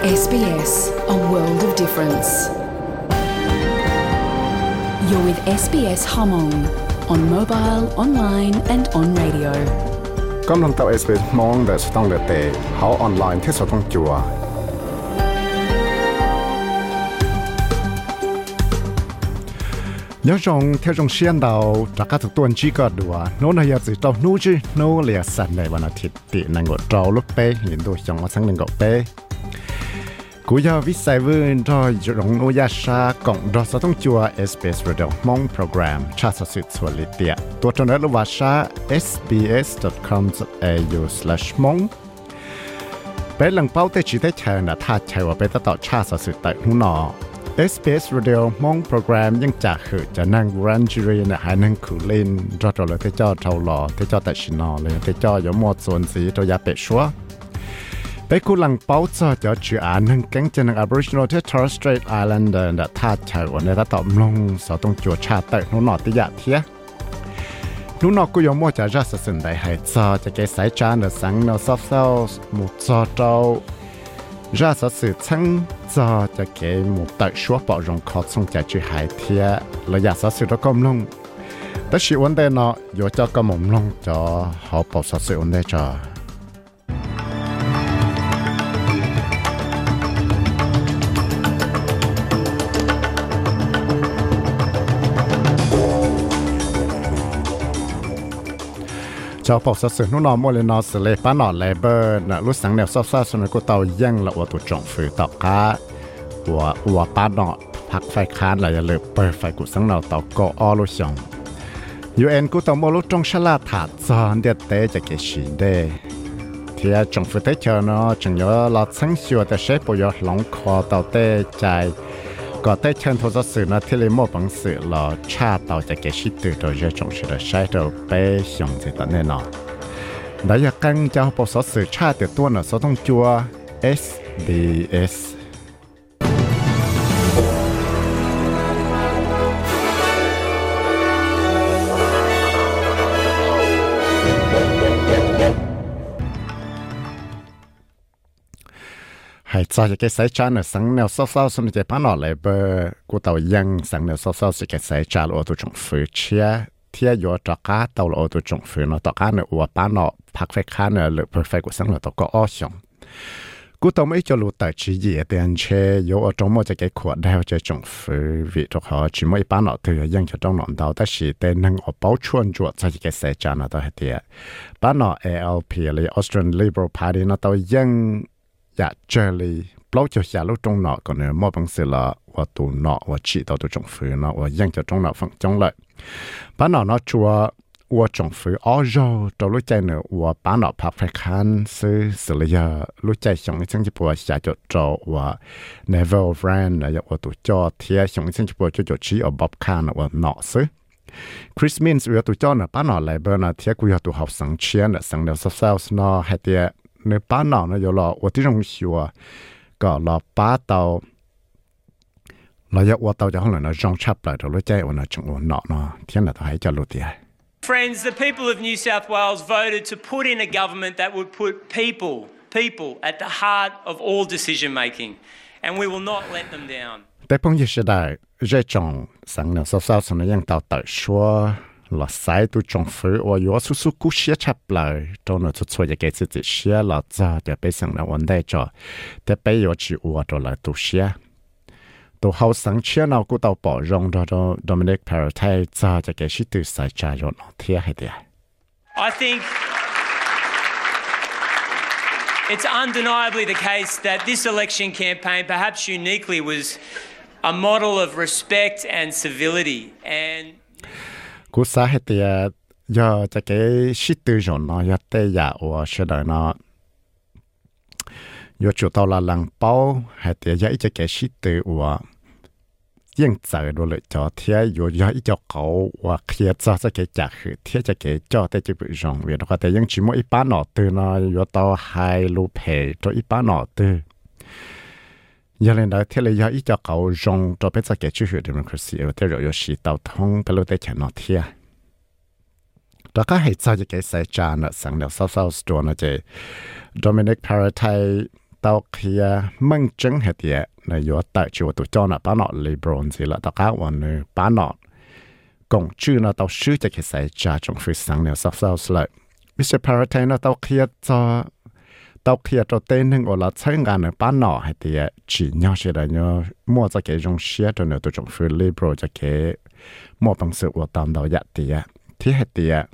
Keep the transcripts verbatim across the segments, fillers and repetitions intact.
S B S, a world of difference. You're with S B S Hmong on mobile, online and on radio. กำลังต่อ เอส บี เอส มองแต่สต้องเลือเตะเขาออนไลน์ที่สต้องจัวยอจงเที่ยวจงเชียนดาวจากการถูกตัวจีก็ดัวโน้นอยากจะต้องนู้จีโน้เลียสันในวันอาทิตย์ตีนังกดเราลุกไปเห็นตัวจังว่าสังหนึ่งกดไปกูอยากวิสัยวินรอยจงโนยาชากล่องดอสต้องจัว เอส บี เอส Radio มองโปรแกรมชาติสุดสวัสดีตัวจนนั้นรู้ว่าชา เอส บี เอส ดอท คอม ดอท เอ ยู สแลช มองเป็นหลังเป้าเตจิได้เชิญนะถ้าใช่ว่าเป็นต่อชาติสุดแต่หูหนอเอส บี เอส Radio มองโปรแกรมยังจากคือจะนั่งรันจีรีนะหานั่งคุลินรอดเลยที่เจ้าเท่าหล่อที่เจ้าแต่ชินอเลยที่เจ้าอยู่หมดส่วนสีตัวยาเป็ดชัวไปคุหลังเป้าจะจะชื่ออ่านนั่งแก๊งจะนั่ง Aboriginal ที่ Torres Strait Islander นะท่าเชิญวันนี้ถ้าตอบลงสอต้องจัวชาเตอร์นู้นหนอที่ยาเทียนู้นหนอกูยังมั่วจะรักษาสิ่งใดให้จะจะเกสายจานเดสังเนาซอฟเซลหมุดจอเจ้าra sở sự chăng cho cho cái một tại số bảo rộng khó xong chạy chữ hải thiệt là giả sở sự đó công long tất sự vấn đề nó do cho công mộng long cho họ bảo sở sự vấn đề cho cho bảo sở sự nó mua lên nó xử lý bán nó lại bơ là lúc sáng nào sắp sắp xong rồi cô tàu dân là ô tô trọng phứ tàu cá của của bán nóพักไฟค้านlàเลยเปิดไฟกุสังเราตอกออลุชง ยู เอ็น กูต้องมาลุจงฉลาดถาดจอนเดียเตจะเกชิเดที่จงฟื้นเตเชเนาะจงยอเราสังชัวแต่เชฟปยอหลงคอเตาเตใจก็เตเชิญโทรศัพท์นะที่เลยมอบังสื่อเราชาเตาจะเกชิตื่นโดยจะจงชื่อใช้เราไปชงจิตแน่นอนได้อยากกันจะเอาปสสื่อชาติตัวน่ะเราต้องจัว เอส บี เอสให้ใจจะเกสายจานเนี่ยสังแนวเศร้าๆสมเด็จพระนอเลยเบอร์กูเต่ายังสังแนวเศร้าๆสิเกสายจานโอตัวจงฝืนเชียเที่ยอยู่จากก้าเต่าโอตัวจงฝืนเนาะต่อก้าเนี่ยอวดป้านอพักไฟค้าเนี่ยหรือเปิดไฟกูสังเราต่อก็อ้อชงกูเต่าไม่จะรู้แต่จีเย่เตียนเชยอยู่จงมั่วจะเกขวดได้จะจงฝืนวิทุกเขาจีมั่วป้านอเธอยังจะต้องนอนดาวแต่สีเต้นนั่งออกเป้าชวนจวดจะเกสายจานเนาะต่อเดียป้านอ เอ แอล พี หรือ Australian Liberal Party เนาะต่อยังอยากเจอเลยปล้อจะอยากรู้ตรงหนอก่อนเนี่ยมอบังสิละว่าตัวหนอว่าชีตัวตัวจงฝืนเนาะว่ายังจะตรงหนอฟังจงเลยป้าหนอเนาะชัวว่าจงฝืนอ๋อโจตัวรู้ใจเนี่ยว่าป้าหนอพับไฟคันซื้อสิเลยรู้ใจชงที่ฉันจะปวดอยากจะโจว่า Neville Brand อยากว่าตัวจอเทียชงที่ฉันจะปวดจะจดชี้เอาบ๊อบคานว่าหนอซื้อคริสมินส์ว่าตัวจอเนี่ยป้าหนอไหลเบอร์นะเทียกูอยากตัวหับสังเชียนสังเดียวเศร้าๆเนาะให้เตียในป้าหนอเนี่ยอยู่รอว่าที่ตรงชัวก็รอป้าเตาเราอยากว่าเตาจะห้องไหนนะจงชับเลยเรารู้ใจว่านะจงว่าหนอเนาะเที่ยงน่ะต้องให้จะรู้ดี Friends, the people of New South Wales voted to put in a government that would put people, people at the heart of all decision making, and we will not let them down. แต่พงยิ่งได้เรื่องจงสังเนาสาวๆสมัยยังเตาเต๋อชัวหลักสายตัวจงฟื้นว่าอยู่สุสุกุเชียชับเลยตรงนั้นทุกส่วนจะเกิดสิ่งเชียหลักจะจะไปสั่งในวันได้จ่อแต่ไปอยู่ที่วัวตัวเลยตัวเชียตัวเขาสังเชียเรากูตัวปอรงตัวโดมินิกพาราไทยจะจะเกิดสิ่งที่ใส่ใจยนเทียให้ได้ I think it's undeniably the case that this election campaign, perhaps uniquely, was a model of respect and civility and กูสาเหตุยาจะเกชิตจนเนาะยาเตยาว่าเสดเนาะยจุดตอลาลังเป้าเหตุยาอีจะเกชิตว่ายังใจดูเลยจอเทียอยู่ยาอีจะเขาว่าเคลียร์จะจะเกจักคือเทียจะเกจอแต่จะไปจงเวียนก็แต่ยังชิมว่าอีป้าหนอตื่นเนาะอยู่ต่อไฮลูเพตัวอีป้าหนอตื่นยาเลนได้เทเลยยาอีจะเขาจงตัวเป็นจะเกิดชื่อเดโมคราซีแต่เราอยู่สีเตาทองไปรู้ได้แค่นอเทียแล้วก็ให้ใจจะเกิดใส่จานสังเดียวเศร้าๆตัวนะเจโดมินิกพาราไทย tàu kia măng trứng hết tiệt này yếu tại chỗ tụi cho nó bán nọ liberal gì là tao cá hoàn nữa bán nọ cộng chữ nó tao sửa cho cái sai trả trong phía sáng này sắp sau lại mít tơ Paratay nó tao kia cho tao kia cho tên hình ở là chơi ngàn nữa bán nọ hết tiệt chỉ nhau sẽ là nhau mua cho cái trong xe cho nó tụi trong phía liberal cho cái mua bằng sự của tao đầu giặt tiệt thì hết tiệt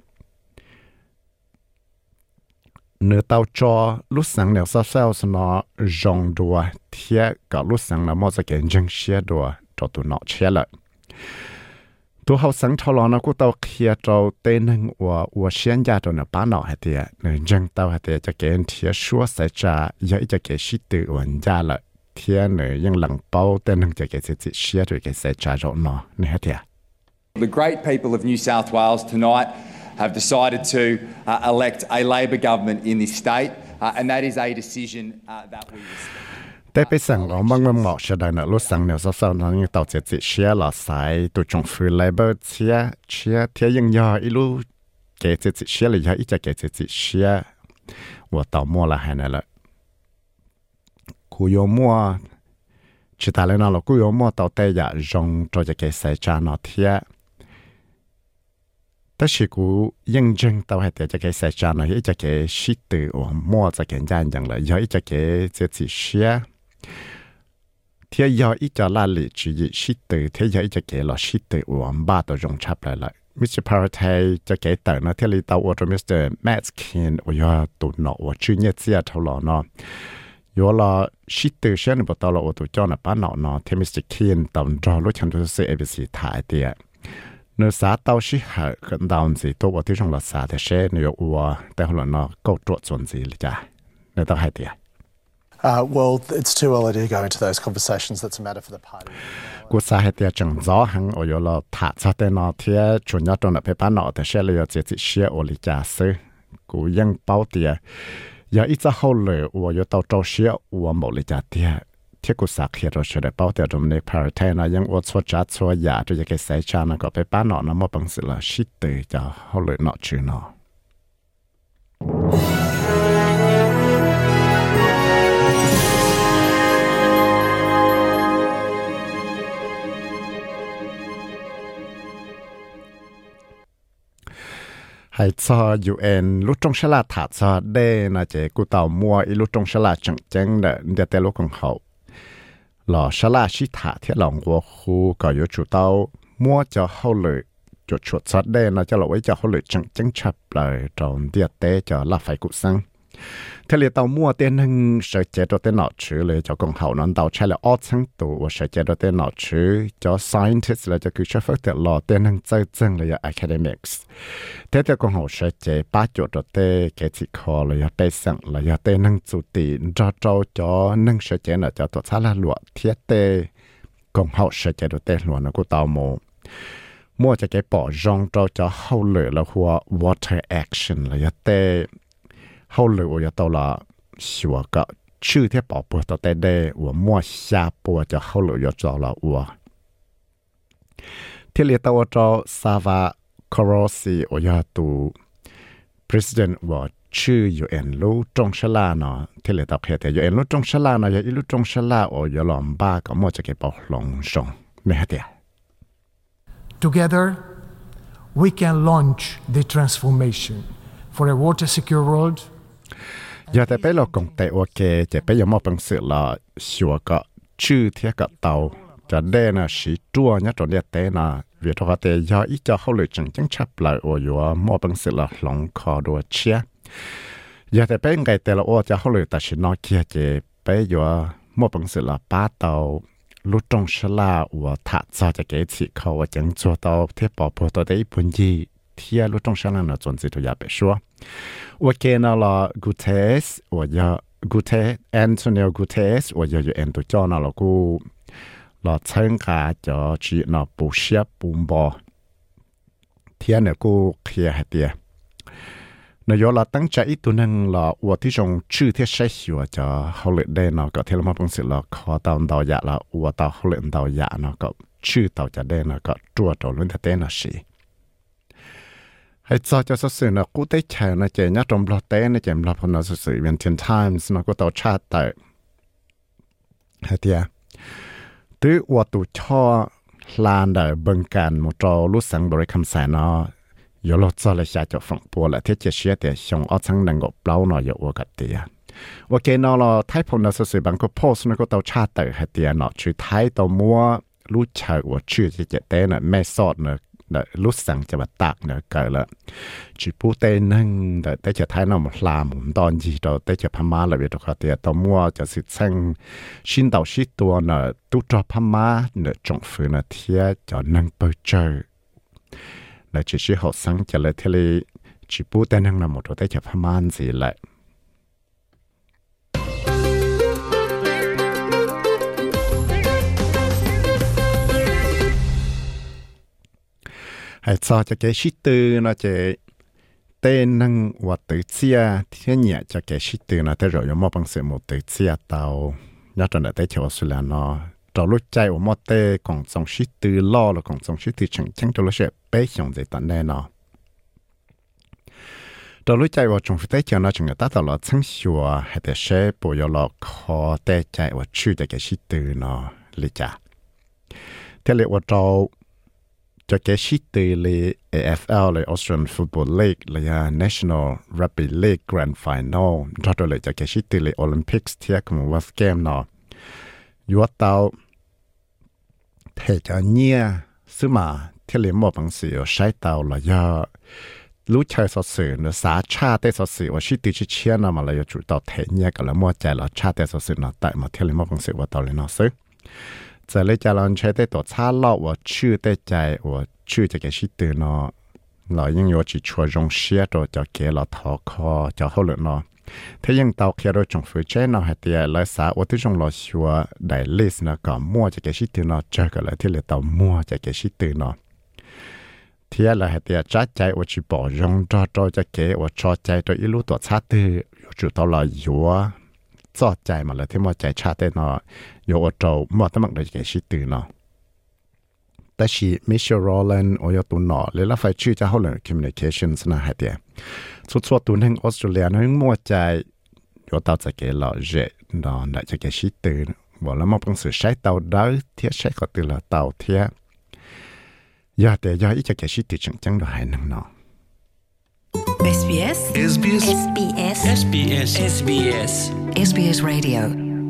nếu tao cho lúc sáng nào sao sao nó rong đùa thì cả lúc sáng là mua cái chân xe đùa cho tụi nó chơi lại tụi họ sáng thâu lo nó cũng tao kia cho tên hình của của xuyên gia cho nó bán nó hay thì nên chân tao hay thì cho cái thì xua sẽ trả vậy cho cái sĩ tử ổn ra lại thì nữa những lần bao tên hình cho cái sẽ chỉ xe rồi cái sẽ trả cho nó này hay thì The great people of New South Wales tonight have decided to uh, elect a Labor government in this state, uh, and that is a decision uh, that we respect. Tại bây giờ ông mong mong mong sẽ đại lúc sáng nếu sao sao nó như tàu sẽ chỉ xe là sai tụi trong phía Labor xe xe thế nhưng do ít lúc cái sẽ chỉ xe là ít cái sẽ chỉ xe và tàu mua là hay này là cú yêu mua chỉ ta lên nó là cú yêu mua tàu tây giả rong cho cái sai cha nó thếแต่สิกูยังจังตัวให้แต่จะเกษตรจานหน่อยจะเกชิตตัวมั่วจะเกณฑ์จานอย่างเลยย้อยจะเกเจสิเชียเที่ยย้อยจะลาลิจีชิตตัวเที่ยย้อยจะเกลอชิตตัวบ้าตัวจงชับเลยละมิสเตอร์พาราไทยจะเกต่างนะเที่ยลีตัวตัวมิสเตอร์แมทเคนโอ้ยตัวหนอว่าชื่อเนี่ยเสียเท่าหล่อเนาะยอละชิตตัวเช่นบตัวเราตัวจ้าหน้าป้าหนอเนาะเที่ยมิสเตอร์เคนตอนรอรู้ฉันตัวเสียเอฟซีถ่ายเดียnếu xã tao sĩ hở gần đào gì tôi vào trong là xã thì sẽ nếu uaแต่หัวnó câu chuyện chuyện gì vậy cha nếu tao hay tiệt. Well, it's too early to go into those conversations. That's a matter for the party. Cú xã hay tiệt chẳng rõ hẳn ở chỗ là thả cho tên nó thì chủ nhà trong là phải bán nó thì sẽ là chỉ chỉ sẽ ở lý cha sư cú ยัง bao tiệt giờ ít ra hậu lệ ở chỗ tao trâu sẽ ở một lý cha tiệtที่กูสักเหตุเราจะได้เป้าแต่ตรงนี้พาราไทยนะยังอดสวดจัดสวดยาตัวจะเกษตรชานะก็ไปป้าหนอนะมาบังสิละชิดเตยจะเขาเลยหนอชื่อหนอให้ซอยูเอ็นลุจงฉลาดถาซอได้นะเจกูเต่ามัวอีลุจงฉลาดจังจังเด้อเดี๋ยวแต่ลูกของเขาหล่อชลาชิถาที่หลงวัวคูก็อยู่จุดเต้ามัวจะเข้าเลยจุดชุดซัดได้นะจะหลอกไว้จะเข้าเลยจังจังชับเลยตรงเดียเตจะรับไฟกุซังทะเลเต้ามัวเต้นหนึ่งเสียเจตัวเต้นหนอชื่อเลยจะกงเขานั้นเต้าใช้แล้วออดทั้งตัวเสียเจตัวเต้นหนอชื่อจะ scientist เลยจะคือชอบแต่หล่อเต้นหนึ่งใจจังเลย academics เต้แต่กงเขาเสียเจป้าจุดตัวเต้เกจิคอเลยไปสั่งเลยเต้หนึ่งจุดตีจะเจ้าจะหนึ่งเสียเจน่ะจะตัวซาลาหลวดเทียเต้กงเขาเสียเจตัวเต้หลวดนะกูเต้าโมมัวจะเก็บปอจงเจ้าจะเข้าเลยแล้วหัว water action เลยเต้后来我要到了学个去天宝宝到带带我莫下播就后来要找了我天里到我找萨瓦科罗西我要读 president 我去 U N 路中ชลาเนาะ天里到开的 U N 路中ชลาเนาะ要一路中ชลา我要ลำบากก็莫จะเก็บปอลงส่งไม่ฮะเดีย Together we can launch the transformation for a water secure world giờ tại bây giờ công ty ok chỉ bây giờ một bằng sự là sửa cái chữ thiết cái tàu cho đây là sĩ chua nhất trong địa tế là việc đó thì giờ ít cho họ lựa chọn chính chấp lại ở chỗ một bằng sự là lòng khó đồ chia giờ tại bây ngày tại là ở cho họ lựa tại sĩ nói kia chỉ bây giờ một bằng sự là ba tàu lúc trong sân là ở thả ra cho cái chỉ khâu ở chẳng cho tàu thiết bảo bảo tàu đấy bốn gìที่รู้ตรงชั้นนั้นจนสิทุกอย่างไปชัวว่าเกณฑ์เรากูเทสว่าจะกูเทสแอนโทนิโอกูเทสว่าจะอยู่เอ็นตัวจ้าเราเรากูเราเชิงขาจะจีเราปูเชียปูมบอเทียนเนี่ยกูเคลียร์ให้เดียนายเราตั้งใจอีตัวนึงเราว่าที่จงชื่อที่ใช้หัวจะเขาเลยได้เราก็ที่เรามาเป็นสิ่งเราขอตามดาวยาเราว่าตาเขาเลยดาวยาเราก็ชื่อดาวจะได้เราก็จั่วตัวลุ้นเต้นเราสิให้จอจะสื่อนะกูได้แชร์นะเจนะจมบล็อกเต้นะเจมบล็อกพนัสสื่อเวียนเทียนไทมส์นะกูต่อชาติแต่ hay tiệt từว่าตัวชอลานเดอร์บังการมุจอรู้สังบริคำสานอยลดซอเลยชาจะฝังปัวและเทเจเชียแต่ชงอัดสังนังกเปล่าหน่อยอยู่กันเตียว่าเกนอลไทยพงนัสสิบังก็โพสต์นก็ตัวชาเตอร์ให้เตียเนาะชื่อไทยตัวมัวรู้เชื่อว่าชื่อจะเจเต้เนาะไม่สอดเนาะเดรู้สังจะมาตักเนาะเกิดละชื่อผู้เต้นั่งเดแต่จะไทยเนาะมันลามผมตอนจีตัวแต่จะพม่าเลยเวทุกเตียตัวมัวจะสิสังชินเต่าชิตัวเนาะตุจอพม่าเนาะจงฝืนเนาะเทียจะนั่งเปิดเจอและชื่อชื่อเขาสังจะเลยเทเลชื่อผู้เต้นั่งเนาะหมดตัวแต่จะพม่าสิแหละไอ้ซอจะเกชิตือนะเจเต้นังวัดตือเสียที่เนี่ยจะเกชิตือนะแต่เรายังมอบังเสียหมดตือเสียเตาญาติเนี่ยเต้เขียวสุดแล้วเนาะเรารู้ใจว่ามอเต้ของสองชิตือล่อหรือของสองชิตือเชิงเชิงตัวเราเชื่อเป๊ะชงใจตันแน่เนาะเรารู้ใจว่าจงฟิเต้เจ้าน่าจงตัดตลอดทั้งชัวให้แต่เช่ปวยหลอกคอเต้ใจว่าชื่อจะเกชิตือเนาะลิจ่าเทเลว่าเราจะเกชิตือเลย เอ เอฟ แอล เลย Australian Football League เลย National Rugby League Grand Final ถ้าตัวเลยจะเกชิตือเลย Olympics เทียบกับวัฟเกมเนาะยัวเตาเทจะเนี่ยซึ่งมาที่เลี้ยงหมอบางสิ่งใช้เตาเลยยารู้ใช้สอดสื่อเนื้อสาชาเตสอดสื่อว่าชิตือชิเชียนมาเลยจุดเตาเทเนี่ยก็แล้วมัวใจเราชาเตสอดสื่อเนาะแต่มาที่เลี้ยงหมอบางสิ่งว่าเตาเลยเนาะซึ่งจะเลยจะลองใช้ได้ตัวช้าเล่าว่าชื่อได้ใจว่าชื่อจะเกี่ยวกับตัวเนาะเรายังอยู่ที่ชัวร์จงเชียตัวจะเกี่ยวกับทอคอจะเขาเลยเนาะถ้ายังเตาเกี่ยวกับจงฟื้นใจเนาะให้เดียเลยสาว่าที่จงเราชัวร์ได้ลิสต์เนาะก็มั่วจะเกี่ยวกับตัวเนาะเจอกันเลยที่เลยเตามั่วจะเกี่ยวกับตัวเนาะเทียเลยให้เดียจัดใจว่าจีบอจงจอจอจะเกี่ยวว่าจอใจตัวอีรู้ตัวช้าตัวอยู่จุดตัวเราอยู่จอใจมาเลยที่มั่วใจชาตัวเนาะโยอโจมั่วตั้งแต่เกี่ยวกับตัวเนาะแต่ชีมิเชลโรแลนโอยตัวหนอเลยละไฟชื่อจะเขาเลย communications นะฮะเดียสุดสุดตัวหนึ่งออสเตรเลียนั่งมั่วใจโยตาจะเกี่ยวกับเจนอนได้จะเกี่ยวกับตัวบอกแล้วมันเป็นสื่อใช้เตาได้เทียใช้ก็ตัวละเตาเทียยาแต่ยาอีจะเกี่ยวกับตัวจังจังด้วยนั่งเนาะเอส บี เอส เอส บี เอส เอส บี เอส เอส บี เอส เอส บี เอส เอส บี เอส Radio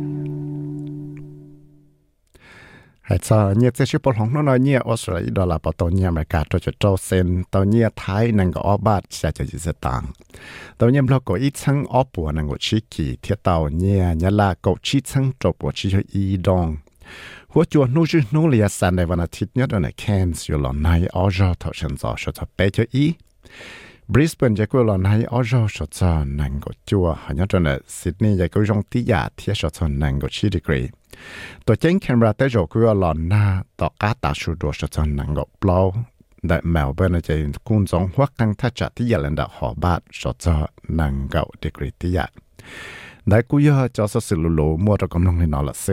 ให้ซะเนี่ยจะชื่อปของน้อยเนี่ยออสเตรเลียดอลลาร์ปตเนี่ยอเมริกาตัวจะโจเซนตัวเนี่ยไทยนั่งก็ออบาทจะจะยิสตังตัวเนี่ยเราก็อีชั้งอปัวนั่งก็ชิกีเทียตัวเนี่ยเนี่ยละก็ชิชั้งจบว่าชิอีดองหัวจวนนู้ชื่อนู้เลียสันในวันอาทิตย์เนี่ยตอนนี้แคนส์อยู่หล่อในออจอทชันจอชดเปเจออีบริสเบนจะกูหล่อในออจอชดจอนั่งก็จัวหันยอดตอนนี้ซิดนีย์จะกูยงติยาเทียชดจอนั่งก็ชิดีกรีตัวเจ้งแคนเบราเตจกูหล่อหน้าต่อกาตาชูดัวชดจอนั่งก็เปล่าแต่เมลเบิร์นจะกุนจงหัวกังทัชที่ยันดาหอบาดชดจอนั่งก็ดีกรีติยาได้กูยอจะสสิลุโลมัวตะกำลังในนอละซิ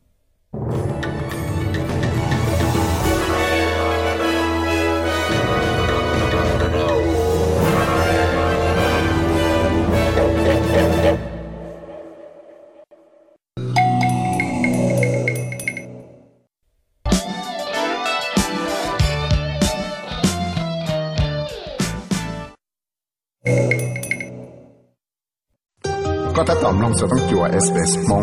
ก็ถ้าตอบลงจะต้องจั่ว เอส บี เอส มง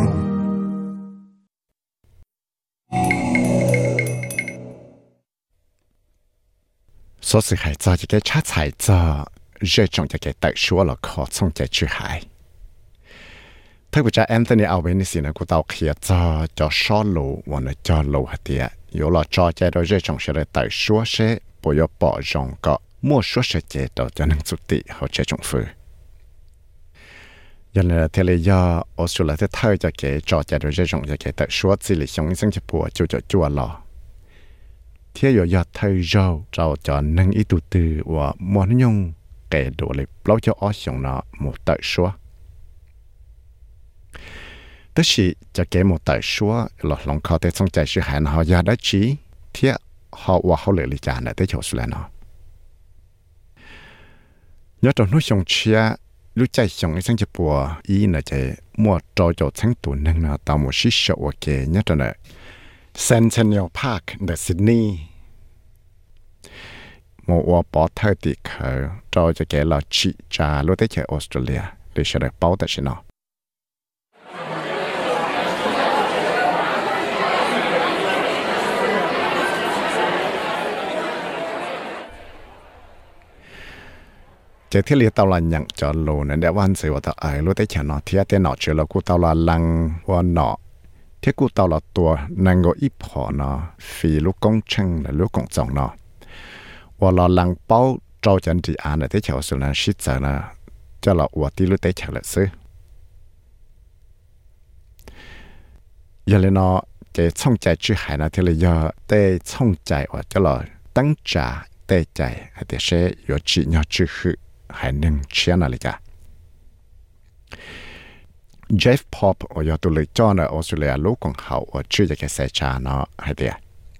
所以係就一個差才就熱衷一個特殊了可從嘅出海。ถ้ากูจะแอนโทนีเอาไว้ในสิ่งนั้นกูต้องเขียนจะจะชอบรู้วันนี้จะรู้หัดเดียอยู่ละจะจะเรา熱衷些的特殊些不要保重個莫說些節到就能做啲好這種事。原來ที่เลยยาออสเตรเลียที่ไทยจะเกี่ยจอจะเราจะจงจะเกี่ยแต่ชัวจิลิชงซึ่งจะปวดจู่จะจั่วหล่อที่อยู่ยาไทยเราเราจะนั่งอีตุตือว่ามัวนยงเกี่ยดูเลยเราจะอ้อชงน่ะหมดแต่ชัวแต่สิจะเกี่ยหมดแต่ชัวเราลองเขาแต่สนใจชื่อหายเขาอยากได้จีที่เขาว่าเขาเลยลิจานได้ที่ชดเลยเนาะยอดตัวนู้นชงเชีย lúc chạy xong cái sáng chụp bùa ý là chạy mua trò cho tháng tuần nâng là tao một xí sầu ok nhất rồi nè Centennial Park ở Sydney một ô bỏ thời tiết khởi cho cho cái là chị cha lúc tới chơi Australia để sẽ được bảo tại nó chỉ thiết lý tao là nhận cho lô nên đểวันsựว่าตาไอ้รู้ได้แค่นอเทียแต่นอเจอแล้วกูตาละลังว่าหนอเทียกูตาละตัวนังก็อีพอเนาะฟีลูกกงเชิงและลูกกงจงเนาะว่าละลังเป้าโจจันทีอ่านได้แค่สุนันชิดเจนะจะละว่าที่รู้ได้แค่ละซื้ออย่าเลยเนาะจะช่องใจชื่อหายนะที่เลยย่อได้ช่องใจว่าจะละตั้งใจได้ใจแต่เช่ยอจียอชื่อคือ还能吃哪里个 Jeff Pop 我要到嚟做呢澳大利亞老公後我追一個社長呢係點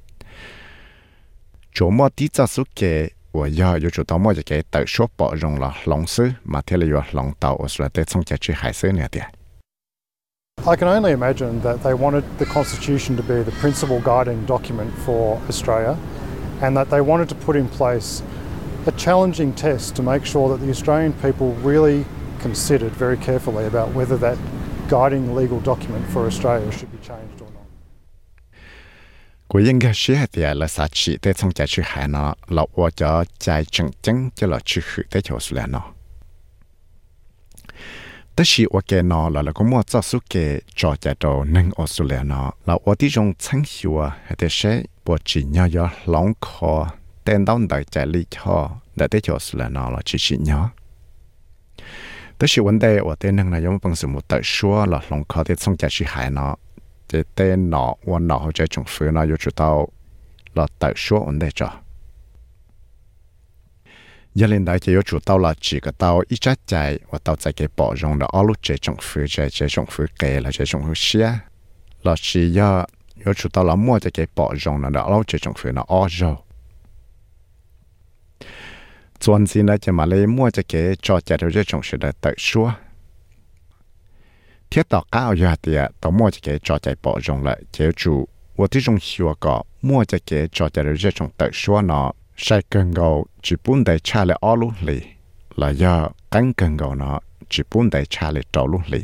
做麼啲質素嘅我要要做到麼一個特殊包容啦老師嘛睇嚟要浪到澳大利亞的從這去海水呢點 I can only imagine that they wanted the Constitution to be the principal guiding document for Australia and that they wanted to put in place a challenging test to make sure that the Australian people really considered very carefully about whether that guiding legal document for Australia should be changed or not. กูยังก็เชื่อที่เราสัตย์ที่ต้องใจชื่อหายเนาะเราว่าจะใจจริงจริงจะเราชื่อคือได้ชอบสุดแล้วเนาะแต่ชีว่าแกเนาะเราเราก็มั่วจะสุเกจอใจโตนึงออสเตรเลียเนาะเราว่าที่จงชั้นหัวแต่เช่ปวดจีนย่อยหลงคอแต่ตอนได้ใจลิชอได้ได้ชอบสุดแล้วเนาะเราจีจีเนาะแต่ชีวันเดียวแต่นึงนายมบังสมุดแต่ชัวเราหลงคอที่ต้องใจชื่อหายเนาะจะเต้นเนาะวันเนาะเขาจะจงฟื้นเนาะอยู่จุดเอาเราแต่ชัววันเดียวจ้ะยันเล่นได้จะอยู่จุดเอาเราจีก็เอาอีจัดใจว่าเอาใจเก็บปอดรงเราเอาลูกจะจงฟื้นจะจะจงฟื้นเกลเราจะจงฟื้นเสียเราจีย่าอยู่จุดเอาเรามั่วจะเก็บปอดรงเราเอาจะจงฟื้นเราอ้อโจส่วนสิ่งนั้นจะมาเลยมั่วจะเก็บจอจะเราจะจงฟื้นได้แต่ชัวเทียบต่อก้าวยาเดียต่อมั่วจะเกจอใจปอจงละเจ้าจูว่าที่จงชัวก็มั่วจะเกจอใจเราจะจงเตะชัวเนาะใช้เกินเกาจีปุ่นได้ชาเลอลุลีและยากันเกินเกาเนาะจีปุ่นได้ชาเลจอลุลี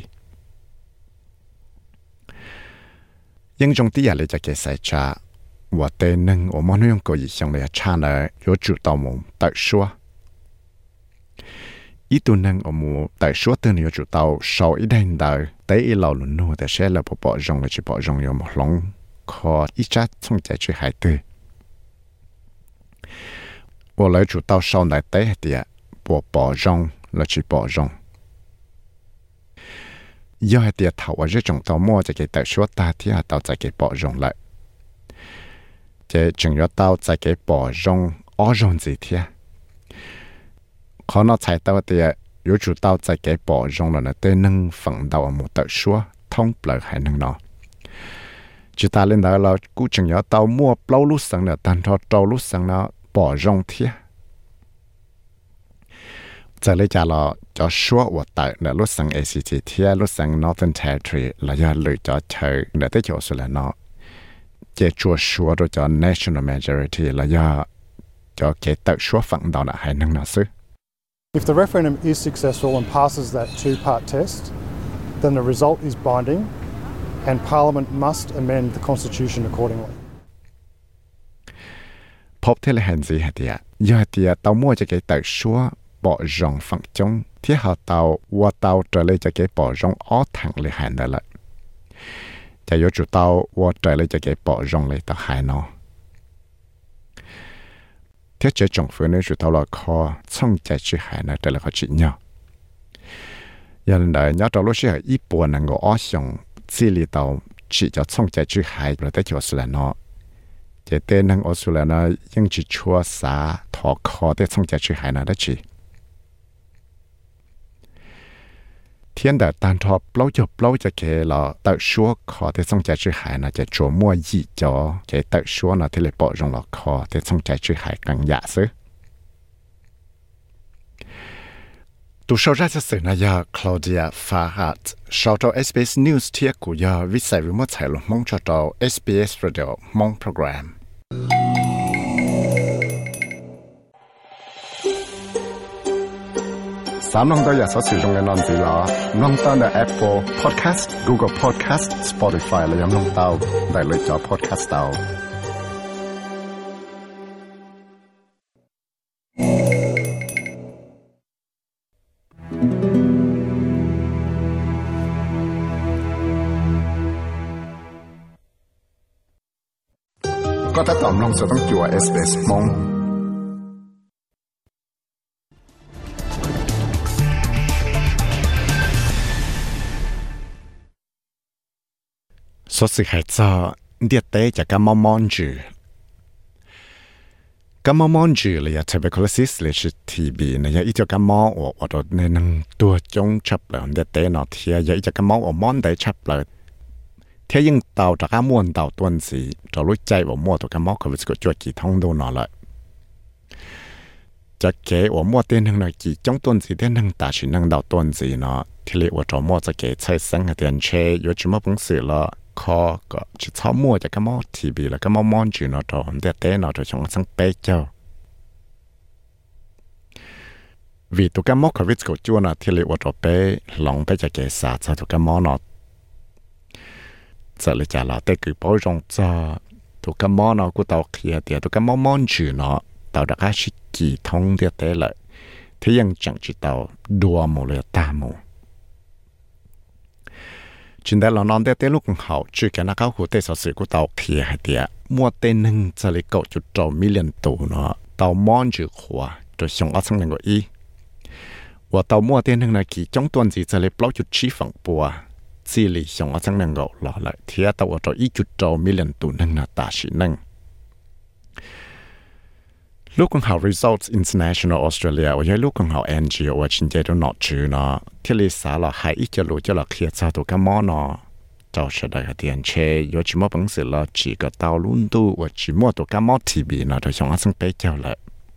ยังจงที่อยากเลยจะเกใส่ชาว่าเตนึงว่ามันยังก็ยิ่งเลยชาเนาะยจูต่อมุมเตะชัวอีตัวนึงอมูแต่ชัวตัวนี้จุดเตาชาวอีเดนได้แต่อีเหล่าลุ่นนู้แต่เช่เราพอปอจงเลยจีปอจงยอมหลงคออีจัดส่งใจช่วยหายตัวว่าเลยจุดเตาชาวได้แต่เดียปอปอจงเลยจีปอจงย่อเดียถาวรจงเตามั่วจะเกิดแต่ชัวตาที่เตาจะเกิดปอจงเลยจะจึงยอเตาจะเกิดปอจงอ้อจงจีเทียขอน่าใช้ตัวเดียอยู่จุดเตาใจแก่ปอจงแล้วนะเต้นึงฝังดาวมุตชัวท่องเปลือกให้นึงเนาะจุดตาเล่นได้เรากูจึงอยากเตามั่วเปล่าลุสังเนี่ยตันทอเตาลุสังแล้วปอจงเทียจะเลยจะเราจะชัวว่าเตาเนี่ยลุสัง เอ ซี ที เทียลุสัง Northern Territory แล้วจะเลยจะเธอเนี่ยได้จบสุดแล้วเนาะเจ้าชัวชัวเราจะ National Majority แล้วจะจะเกิดเตาชัวฝังดาวน่ะให้นึงเนาะซึ If the referendum is successful and passes that two-part test, then the result is binding and Parliament must amend the Constitution accordingly. พบเทเลหันซีหัดเดียยาเดียเตามั่วจะเกิดแต่ชัวปอจงฝังจงที่หาเตาว่าเตาจะเลยจะเกิดปอจงอ้อถังเลยหันได้ละจะยกจุดเตาว่าจะเลยจะเกิดปอจงเลยต่อหายเนาะเทียบจงฟื้นในจุดเท่าไรคอช่องใจชื่อหายนะแต่ละเขาจีเนาะยันได้ยัดตัวลูกเชื่ออีปวนนั่งก็อ้อชงซีรีเตาจีจะช่องใจชื่อหายเราได้จวดสุดแล้วเนาะเจเต้นั่งออสุแล้วนะยังจีชัวสาถอคอได้ช่องใจชื่อหายนะได้จีเทียนแต่ตันทอเปล่าจะเปล่าจะเกเราเตะชัวคอที่ส่งใจชื่อหายนะจะจัวมั่วยี่จอจะเตะชัวนะที่เลยปอจงเราคอที่ส่งใจชื่อหายกังยะซึตุ tu sau ra sự này giờ Claudia Farhat sau đó ét bê ét News thiệt của giờ viết sai với một tài liệu mong cho tàu ét bê ét Radio mong program Sám nông tôi giờ sẽ sử dụng cái nón gì đó nông tao là Apple Podcast, Google Podcast, Spotify là giống nông tao đại lựa chọn podcast tao. Có thể tóm nông sẽต้องจั่ว ét bê ét มองsố sự hại cho điệt tế cho các món món chữ các món món chữ là tuberculosis là sự tê bê này ít cho các món ở ở đó nên năng tua chống chấp lại điệt tế nó thì ít cho các món ở món để chấp lại thế nhưng tàu cho các món tàu tuần gì cho lúc chạy vào mua tàu các món có việc có chuột kỳ thông đồ nó lạiจะเก๋ว่ามั่วเต้นทั้งนั้นกี่จ้องต้นสีเต้นทั้งตาชินังดาวต้นสีเนาะที่เรียกว่าจอมั่วจะเก๋ใช้สังเกตเชยอยู่จุดมั่วปุ่งสีละคอก็จะชอบมั่วจะก็มั่วทีบีแล้วก็มั่วมอนจีเนาะจอเด็ดเต้นเนาะจอชงสังเป๊กเจ้าvì tụi cái món của vít của chúa nó thì liệuว่าจอเป๊หลงไปจะเก๋สาจะตụi cái mónเนาะจะเลยจะละแต่คือพอจงจะตụi cái mónเนาะกูตอกเขียเดียวตụi cái mónมอนจีเนาะtàu đã khai kỳ thông địa tế lại thế nhưng chẳng chỉ tàu đua một lửa ta mù chính đây là non địa tế lúc hậu chưa cái nó cao của tế sở sự của tàu kia hay tiệt mua tên nâng cho lấy cậu chút trâu million tù nó tàu món chữ khóa rồi xong ở sang ngành của y và tàu mua tên nâng này kỳ trong tuần gì cho lấy blog chút chi phẳng bùa chỉ lý xong ở sang ngành gạo lọ lại thế tàu ở trâu y chút trâu million tù nâng là ta sĩ nângลูกของเขา Results International Australia ว่าลูกของเขา เอ็น จี โอ ว่าชินเจตัวหนอชื่อเนาะที่ลิซ่าเราให้อีกจะรู้จะเราเคลียร์ซาตัวกันมอเนาะเจ้าเสด็จเตียนเชยยจิมอบังสือเราจีก็เตาลุ่นตู้ว่าจิมอตัวกันมอทีบีเนาะโดยช่องอาสังเปเจ้าเลย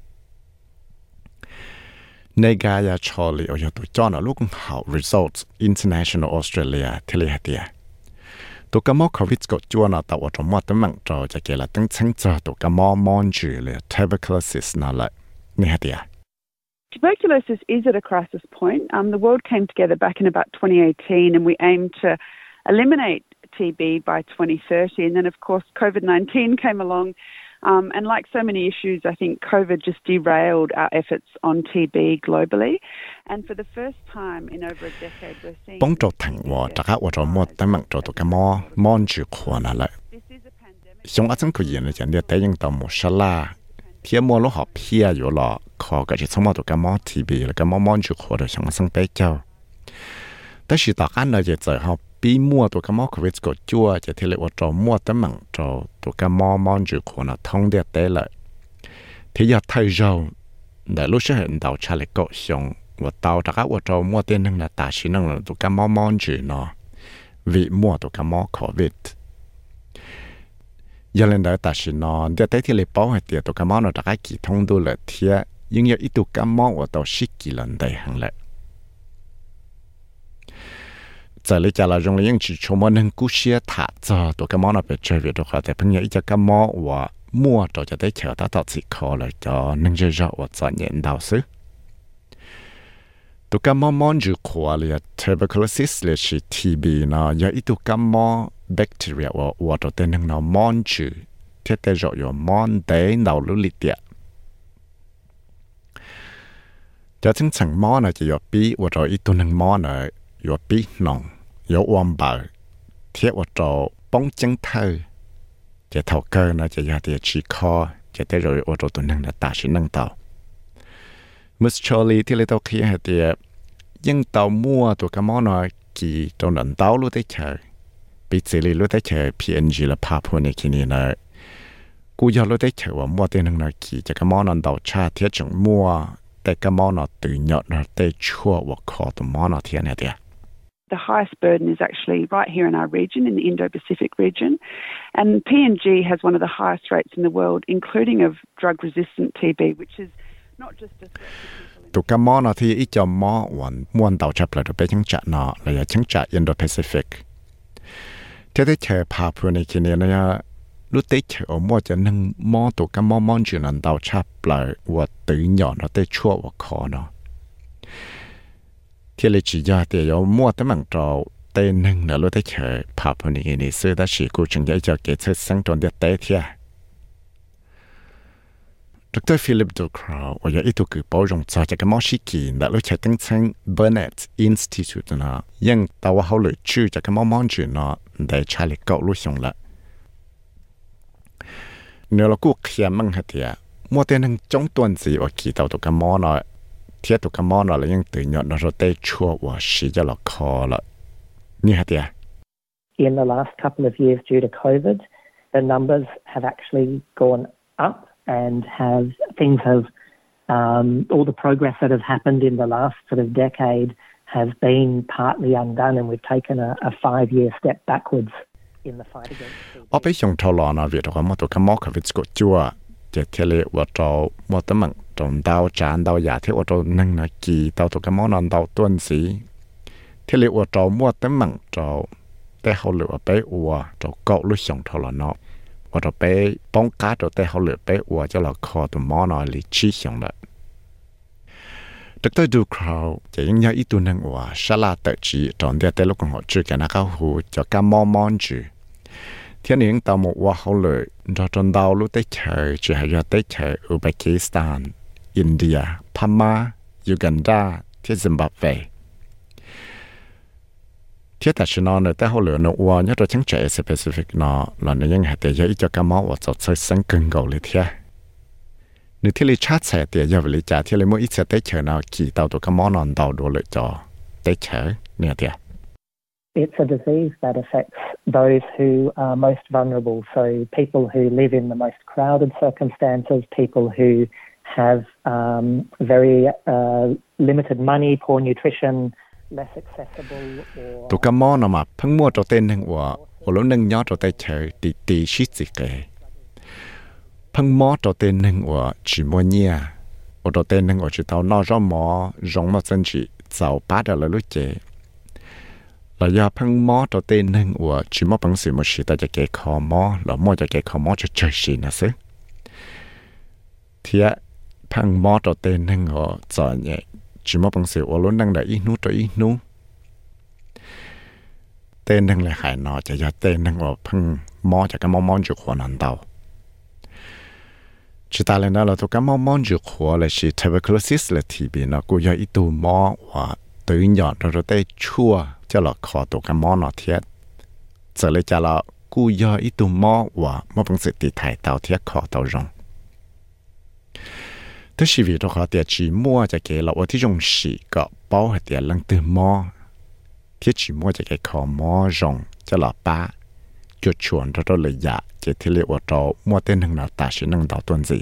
ในกายาชอลีว่าตัวจ้าเนาะลูกของเขา Results International Australia ที่ลิเตียตัวกมอโควิดก็จวนเอาตัวจมอตั้งมั่งจอจะเกล้าตั้งชั้นจอตัวกมอมอนจือเลย tuberculosis นั่นแหละนี่ฮะเดีย Tuberculosis is at a crisis point. Um, the world came together back in about twenty eighteen and we aimed to eliminate T B by twenty thirty. And then, of course, COVID nineteen came along. Um, and like so many issues, I think COVID just derailed our efforts on T B globally. And for the first time in over a decade, we're seeing... Bóng trò thẳng hòa trả các hòa trò mô tăng mạng trò tụ cái mô môn chữ khóa nà lại. Xong á chẳng có gì là chẳng đi tới những tàu mô xa la. Thì mô lúc họ phía dù lọ khó cả chỉ xong mô tụ cái mô T B là cái mô môn chữ khóa rồi xong á xong bế châu. Tại vì tạc anh là dễ dễ họ bí mua tụ cái mô COVID của chua chỉ thì lại hòa trò mô tăng mạng trò tụ cái mô môn chữ khóa nà thông đi tới lại. Thì giờ thay dâu để lúc sẽ hiện đầu trả lại cậu xong và tàu đã các trâu mua tiền năng là ta chỉ năng là tụ cái món món gì nó vì mua tụ cái món COVID giờ lên đó ta chỉ nó để tới thì lấy bảo hay tiền tụ cái món nó đã cái kỳ thông đủ là thiệt nhưng giờ ít tụ cái món và tàu xích kỳ lần đây hàng lệ giờ lấy trả là dùng những chỉ cho món năng cú xia thả cho tụ cái món nó bị chơi về được họ thì bây giờ ít cho cái món và mua cho cho tới chờ ta tạo sự khó là cho năng chơi rõ và cho nhận đầu xứ tụ cái món món chữ khóa là tuberculosis là chỉ T B nó giờ ít tụ cái món bacteria và và đầu tiên nó món chữ thiết tế rồi rồi món đấy đầu lưỡi liệt tiệt cho chính chẳng món này chỉ có bí và rồi ít tụ năng món này có bí nòng có ôm bờ thiết và rồi bóng chân thơ chỉ thầu cơ nó chỉ là để chỉ kho chỉ tế rồi và rồi tụ năng là ta chỉ năng tàu Miss Charlie thì lấy tàu kia hay thì nhưng tàu mua tụi cái món này kỳ trong lần tàu lúc tới chờ bị xử lý lúc tới chờ P N G là Papua New Guinea này cú giờ lúc tới chờ và mua tiền năng này kỳ cho cái món này tàu cha thiết chẳng muaแต่cái món này từ nhọt nó tới chua và khó tụi món này thì này thì The highest burden is actually right here in our region, in the Indo-Pacific region. And P N G has one of the highest rates in the world, including of drug-resistant T B, which is not just a threat to people in tụ cái món nó thì ít cho món hoàn muôn tàu chấp lại được bé chứng trả nó là chứng trả Indo-Pacific thế thì chờ Papua này kia này lúc tết ở mua cho nên món tụ cái món món chuyện lần tàu chấp lại và tự nhỏ nó tới chua và khó nó thế là chỉ ra thì ở mua tới mảng trâu tên nâng là lúc tết chờ Papua này kia này xưa đã chỉ cố chừng để cho cái chất sinh tồn được tết thế Doctor Philip Ducrow 我有一度佢保容咗只個摩西健，但係佢登稱 Burnett Institute 呢，因到我後來住只個摩摩住呢，唔係查理角路上啦。你老姑佢問下啲啊，我哋能中段子我記到到個摩呢，貼到個摩呢，你因對咗那時候對錯我試咗落課啦。你下啲啊 In the last couple of years due to COVID, the numbers have actually gone up.And have things have um, all the progress that has happened in the last sort of decade has been partly undone, and we've taken a, a five-year step backwards in the fight against T B. 我俾上頭來呢，為咗我到咁摩佢哋個做，就睇你我做我得問從到賺到廿天我做能力記到到咁摩難到段時，睇你我做我得問做，但後來我俾我做角路上頭來呢。我就俾幫家做啲好嚟俾我就落課到摩內嚟支上啦。Doctor Ducrow 就應有一度能話沙拉特指當啲啲碌共學住嘅那個戶就加摩摩住。天年到冇話好嚟，就進到路啲佢就係有啲佢烏茲別克斯坦、印度、พม่า、ยูกันดาที่ซิมบับเว。ที่แต่ฉันนอนแต่เขาเหลือหนูว่าเนี่ยเราชั้นใจ specific เนาะเราเนี่ยยังหาแต่ยังอีกจะมาว่าจะใช้สังกังเก่าเลยเท่านี่ที่เราชาร์จใส่แต่ยังเวลาจ่าที่เราไม่อีกจะได้เชิญเอากี่ตัวตัวก็มอนอนตัวดูเลยจอได้เชิญเนี่ยเท่า It's a disease that affects those who are most vulnerable, so people who live in the most crowded circumstances, people who have um, very uh, limited money, poor nutrition.Less accessible or ตัวกมอนมาเพิ่งมั่วตัวเต้นหนึ่งว่าว่าแล้วหนึ่งย้อนตัวเตเฉยตีตีชิดสิเกเพิ่งมอตัวเต้นหนึ่งว่าจีมัวเนี่ยว่าตัวเต้นหนึ่งว่าจีเท่านอร้อมอร้องมาจนจีเจ้าป้าเดลลุเจแล้วยาเพิ่งมอตัวเต้นหนึ่งว่าจีมัวปังสิมัวชีแต่จะเกคอมอแล้วมัวจะเกคอมอจะเฉยสินะซึเทียเพิ่งมอตัวเต้นหนึ่งว่าจอเนี่ยchỉ một bằng sự ổn định năng đại ít nút rồi ít nút tên năng lại hải nọ chỉ cho tên năng ở phăng mò cho cái món món chụp khoản ăn tàu chỉ ta lên đó là tụi cái món món chụp khoản là chỉ tuberculosis là thì bị nó cũng do ít tụ mò và tự nhọn rồi rồi tay chua cho là khó tụi cái món nó thiệt giờ lấy cho là cũng do ít tụ mò và một bằng sự thì thải tàu thiệt khó tàu rong thế thì vì đó họ tiệt chỉ mua cho cái là ởที่ trong sĩ có bao hết tiệt lăng từ mò thiết chỉ mua cho cái kho mò rong cho là ba chuột chuồn đó đó là dạ chỉ thì liệu ở đó mua tên hàng nào ta sẽ nâng đào tuần gì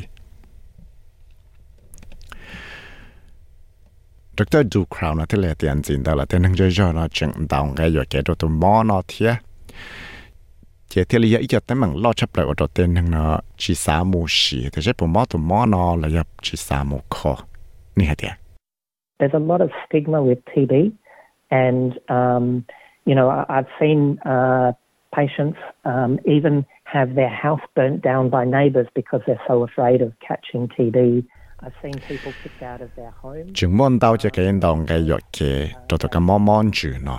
Doctor Ducrow nó thế là tiền gì đó là tên hàng chơi cho nó chẳng đào ngay rồi cái đó tụi mò nó thiệt chỉ thì là ít cho tới mảng lo chấp lại ở đầu tiên hàng nó chỉ xả mù xì thì chắc bộ mỏ tụi mỏ nó là nhập chỉ xả mù khó như thế. There's a lot of stigma with T B, and um, you know I've seen uh, patients um, even have their house burnt down by neighbours because they're so afraid of catching T B. I've seen people kicked out of their homes. Chúng muốn đào cho cái đồng cái giọt kề, cho tụi cái mỏ món chữ nó.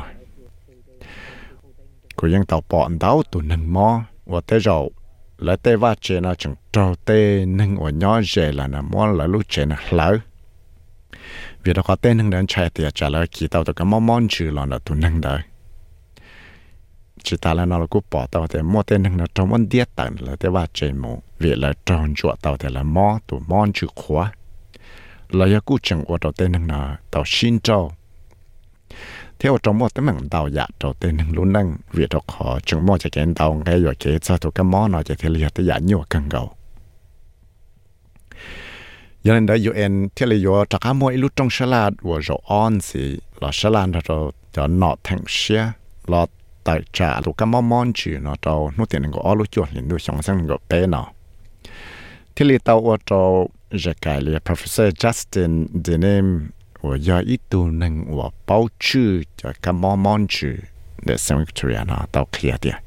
Côยังtàu bọn đào tụi nâng mò và tới rồi lại tới vắt chế nó chẳng trâu tê nâng và nhỏ dễ là nó mò là lúc chế nó lỡ vì đó có tên nâng đến chạy thì trả lời kỳ tàu tụi cái mò mòn chữ là nó tụi nâng đời chỉ ta là nó là cô bỏ tàu thì mò tên nâng nó trong vấn điết tặng là tới vắt chế mù vì là tròn chuột tàu thì là mò tụi mòn chữ khóa là do cô chẳng qua tàu tên nâng nó tàu xin trâu theo trong một tấm bằng tàu dạ đầu tiên hưng luôn năng việc đọc họ chúng mua cho cái tàu ngay rồi kế cho tụi cái món nó chỉ thì liệt tới dạ nhiều càng gầu. Cho nên đó u en thì là do tất cả mọi lúc trong salad và rồi on gì là salad rồi cho nọ thành xe là tại trả tụi cái món món chỉ nó tàu nó tiền có lúc chuột liền đôi xong sang có bé nó. Thì là tàu ở tàu จะกลายเลย Professor Justin Denham 我要一度能我保持这个毛毛住的生活质量呢，到คลียร์的。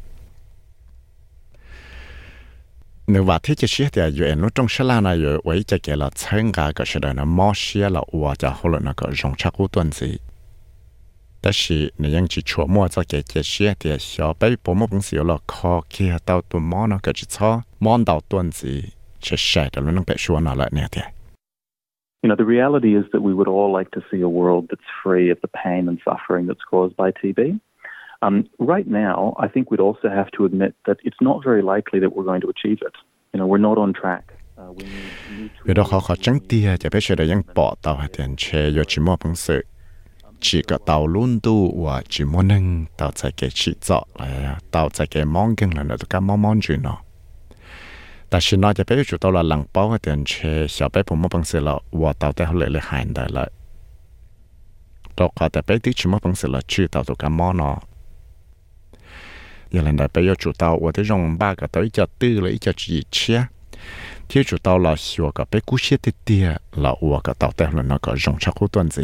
ในว่าที่จะเชื่อเดียอยู่เอ็นรู้ตรงฉลาดนะอยู่ไว้จะเกี่ยวกับเชิงกาก็เชื่อได้นะมอเชียเราว่าจะหัวเราก็รงชักกู้ตัวนี้แต่สิในยังจีชัวมัวจะเกี่ยวกับเชื่อเดียชอบไปผมมั่งเสียเราคอเกี่ยวกับตัวมอนะก็จะชอบมอนดาวตัวนี้จะใช่แต่เราต้องไปชัวร์นั่นแหละเนี่ยเดีย You know, the reality is that we would all like to see a world that's free of the pain and suffering that's caused by T B. Um, right now, I think we'd also have to admit that it's not very likely that we're going to achieve it. You know, we're not on track. Uh, we need Vì đó họ khó tránh tia cho biết là những bỏ tàu hay tiền chế do chỉ mua bằng sự chỉ có tàu luôn tu và chỉ mua nâng tàu chạy cái chỉ dọ là tàu chạy cái món kinh là nó cả món món gì nó. Tại vì nó cho biết chủ tàu là lăng bao hay tiền chế小béผมmua bằng sự là và tàu tại họ lại lại hành đại lại. Đó có tại biết chỉ mua bằng sự là chỉ tàu cả món nó. Giờ lần này bây giờ chủ tàu ở đây dùng ba cái tới cho tư lấy cho chỉ chia, thì chủ tàu là sửa cái bé cú xe tiệt tiệt là ở cái tàu tàu là nó có dùng chắc cú tuần gì,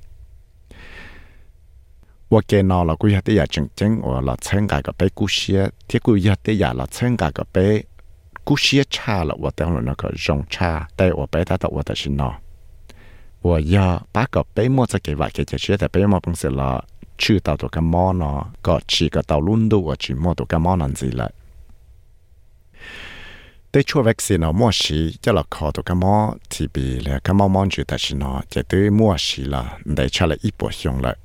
ở cái nào là cú xe tiệt chính chính ở là chân cái cái bé cú xe, thì cú xe tiệt là chân cái cái bé cú xe cha là ở tàu là nó có dùng cha, tại ở bé ta tàu ở đây xin nó, ở giờ ba cái bé mua cho cái vài cái chiếcแต่bé mua bằng sự làชื่อเต่าตัวกมอเนาะก็ชีกับเต่าลุ่นดูว่าชีมอตัวกมอนั่นสิแหละแต่ช่วยวัคซีนเอามั่วชีจะหลอกคอตัวกมอทีบีเลยกมอมอนจูแต่ชินอจะตื้อมั่วชีละได้ชาละอีปวดยงเลย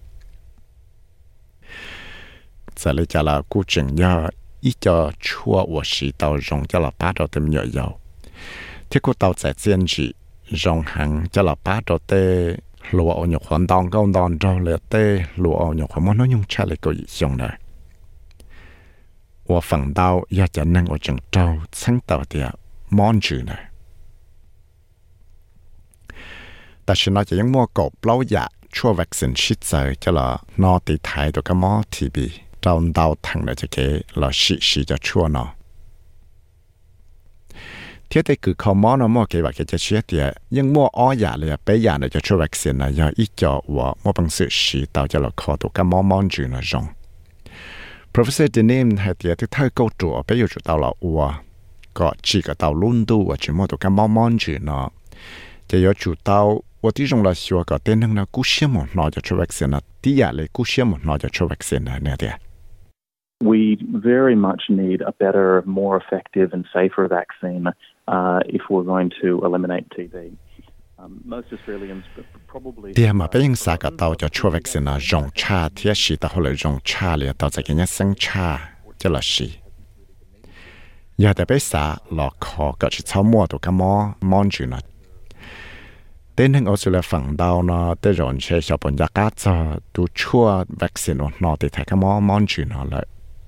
จะเลยจะละกูจึงย่ออีจะชั่วว่าชีเต่ารงจะละป้าเราเต็มเยอะๆที่กูเต่าใจเจียนจีรงหังจะละป้าเราเตlúa ở nhiều khoản đòn câu đòn rồi lệ tê lúa ở nhiều khoản món nó nhung cha lại có gì dùng này. Ở phần đầu giờ cho nên ở trong trâu sáng tạo thì món chữ này. Tại vì nó chỉ những mua cổ lâu dạ chua vaccine shit rồi cho là nó thì thay được cái món thì bị trong đầu thằng này cho cái là shit shit cho chua nó. Thế thì cứ không món nó mua cái vật cái chế thì nhưng mua ó giả là bé giả này cho cho vaccine này do ít cho và mua bằng sự sử tạo cho là khó tổ cái món món gì nó rong. Professor Denham hay thì thứ thay câu chủ bé yêu chủ tàu là và có chỉ có tàu luôn tu và chỉ mua tổ cái món món gì nó chỉ có chủ tàu và tí trong là xưa có tên năng là cú xia một nó cho cho vaccine này tí giả là cú xia một nó cho cho vaccine này nè thì. We very much need a better, more effective and safer vaccine uh, if we're going to eliminate T B. Um, most Australians probably... Thì mà bây giờ sao cả tàu cho chua vaccine là rong cha thì chỉ tàu hồi rong cha là tàu cái nhát sinh cha cho là gì. Giờ tại bây giờ là khó có chỉ sau mua được cái món món gì nó. Đến hiện ở là phần đầu nó tới rồi sẽ cho bọn gia cá cho tu chua vaccine nó thì thấy cái món món gì nó lại.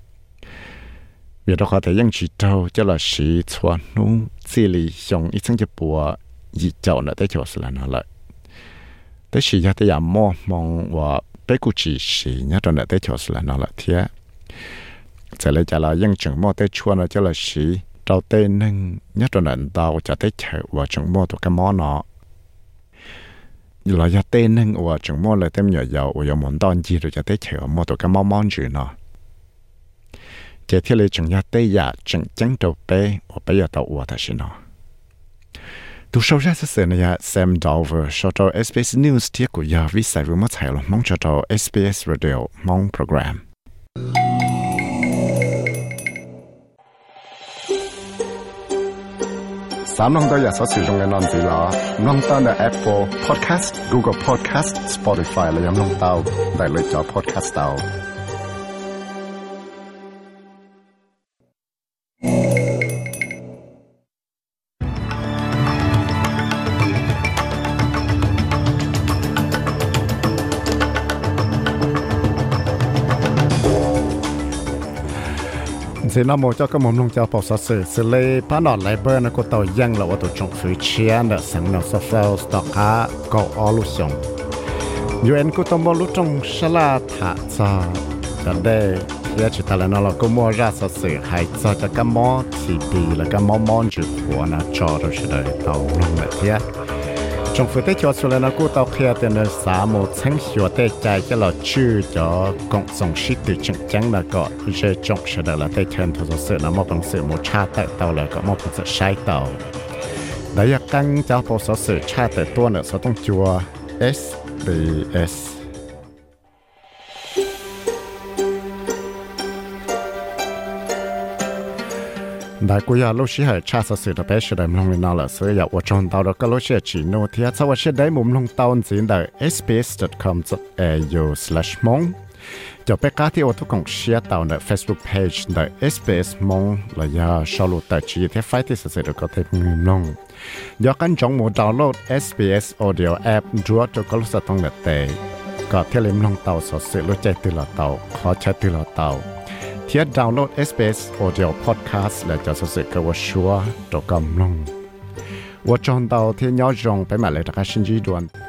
Vì đó có thể những chỉ trâu cho là sĩ chua nụ chỉ lý dùng ít chân cho bùa dị chậu nữa tới chỗ là nó lại. Tới sĩ ra tới giảm mô mong và bé cụ chỉ sĩ nhá rồi nữa tới chỗ là nó lại thế. Sẽ lấy cho là những chừng mô tới chua nó cho là sĩ trâu tên nâng nhá rồi nữa đau cho tới chậu và chừng mô tụ cái món nó. Là do tên nâng và chừng mô là tên nhỏ dầu và muốn đón gì rồi cho tới chậu mô tụ cái món món gì nó. Chỉ thiết lý chúng ta tây giả chẳng chẳng đầu bê và bây giờ tàu ua thật xin nó. Tu sâu ra sẽ sẽ này Sam Dover cho tàu ét bê ét News thiết của giờ vì sai vừa mất hại là mong cho tàu ét bê ét Radio mong program. Sám nông tôi giả số sử dụng cái nón gì là nông tao là Apple Podcast, Google Podcast, Spotify là nông tao đại lựa cho podcast tao. Thì nó một cho cái mồm lông cho bảo sát sự xử lý phá nọ lại bơ nó có tàu dân là ở tổ trọng phứ chiến đã sáng nào sau sau stock cá cầu ở lúc sống u en có tàu mò lúc trong sala thả cho cho đây phía chỉ ta là nó là có mua ra sở sự hay cho cho cái món thì bị là cái món món chữ của nó cho rồi sẽ đợi tàu long lại thế trong phía tây cho số là nó cũng tàu kia thì nó xả một tháng hiệu tây chạy cái là chữ cho cộng dòng ship từ chân chân là có sẽ trong sẽ đợi là tây thân thôi sự là một bằng sự một cha tại tàu là có một bằng sự sai tàu đấy là căng cho bộ sở sự cha tạiตัวnữa số tông chùa ét bê ét đại quý ya lúc xí hệ cha sở sự đặc biệt sẽ đợi mông lên nào là sẽ ya 我中到的个lúc xí chỉ nô thì sau我sẽ đợi mông lông tao diễn đợi s b s dot com dot a u slash mong cho bé cá thì ô tô công share taoใน Facebook page ใน ét bê ét มงและยาชาวลูตัดชีที่ไฟที่สุดๆก็เทปเงินลงยากันจงหมูดาวน์โหลด เอส บี เอส Audio App ดัวจะก็รู้สึกต้องเด็ดเตะก็เที่ยวเล่มลงเตาสดสื่อรู้ใจตื่นละเตาขอใช้ตื่นละเตาเที่ยวดาวน์โหลด เอส บี เอส Audio Podcast และจะสุดๆก็ว่าชัวร์ตัวกำลง我撞到天要用ไป买来大家新机段